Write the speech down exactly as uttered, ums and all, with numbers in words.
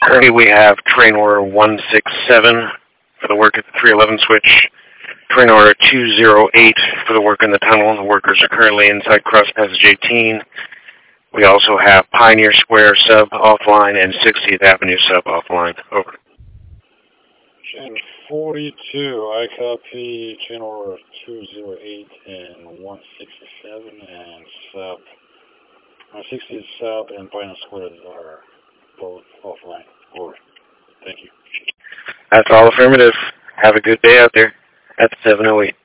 Currently we have train order one six seven for the work at the three eleven switch. Train order two zero eight for the work in the tunnel. The workers are currently inside cross passage eighteen. We also have Pioneer Square sub offline and sixtieth Avenue sub offline. Over. Chain forty-two, I copy chain order two zero eight and one sixty-seven and sub. Uh, sixty sub and Pioneer Square are both offline. Over. Thank you. That's all affirmative. Have a good day out there at the seven oh eight.